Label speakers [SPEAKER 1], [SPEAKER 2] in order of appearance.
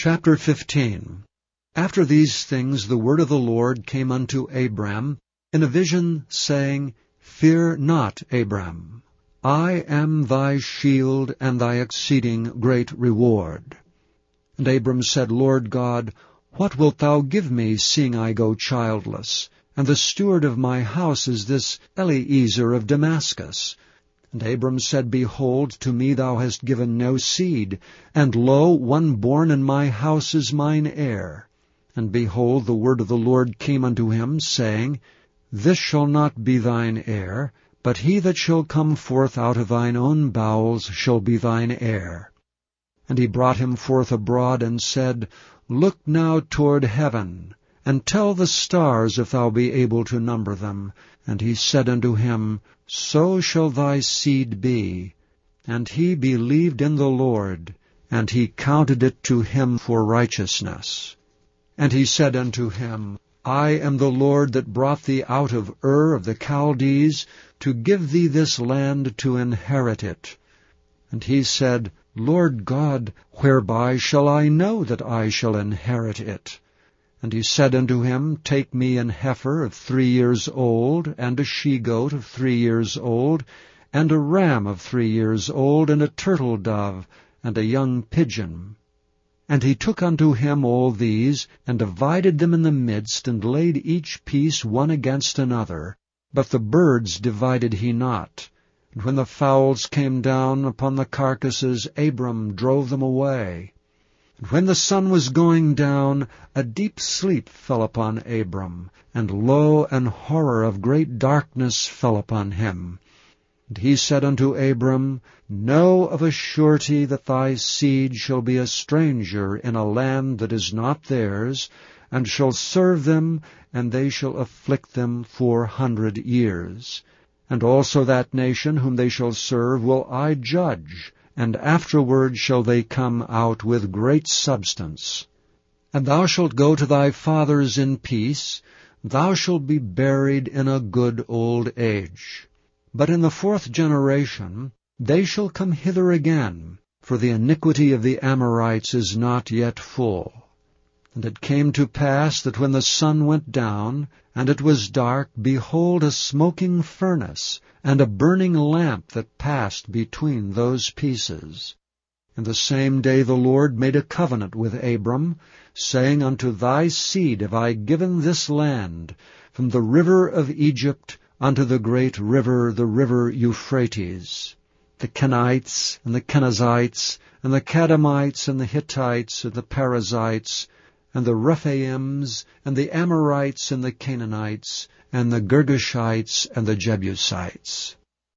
[SPEAKER 1] Chapter 15. After these things the word of the Lord came unto Abram in a vision, saying, Fear not, Abram. I am thy shield and thy exceeding great reward. And Abram said, Lord God, what wilt thou give me, seeing I go childless? And the steward of my house is this Eliezer of Damascus. And Abram said, Behold, to me thou hast given no seed, and lo, one born in my house is mine heir. And behold, the word of the Lord came unto him, saying, This shall not be thine heir, but he that shall come forth out of thine own bowels shall be thine heir. And he brought him forth abroad, and said, Look now toward heaven, and tell the stars if thou be able to number them. And he said unto him, So shall thy seed be. And he believed in the Lord, and he counted it to him for righteousness. And he said unto him, I am the Lord that brought thee out of Ur of the Chaldees, to give thee this land to inherit it. And he said, Lord God, whereby shall I know that I shall inherit it? And he said unto him, Take me an heifer of 3 years old, and a she-goat of 3 years old, and a ram of 3 years old, and a turtle-dove, and a young pigeon. And he took unto him all these, and divided them in the midst, and laid each piece one against another. But the birds divided he not. And when the fowls came down upon the carcasses, Abram drove them away. And when the sun was going down, a deep sleep fell upon Abram, and lo, an horror of great darkness fell upon him. And he said unto Abram, Know of a surety that thy seed shall be a stranger in a land that is not theirs, and shall serve them, and they shall afflict them 400 years. And also that nation whom they shall serve will I judge, and afterward shall they come out with great substance. And thou shalt go to thy fathers in peace, thou shalt be buried in a good old age. But in the 4th generation they shall come hither again, for the iniquity of the Amorites is not yet full. And it came to pass that when the sun went down, and it was dark, behold, a smoking furnace, and a burning lamp that passed between those pieces. And the same day the Lord made a covenant with Abram, saying, Unto thy seed have I given this land, from the river of Egypt unto the great river, the river Euphrates. The Kenites, and the Kenizzites, and the Kadmonites, and the Hittites, and the Perizzites, and the Rephaims, and the Amorites, and the Canaanites, and the Girgashites, and the Jebusites.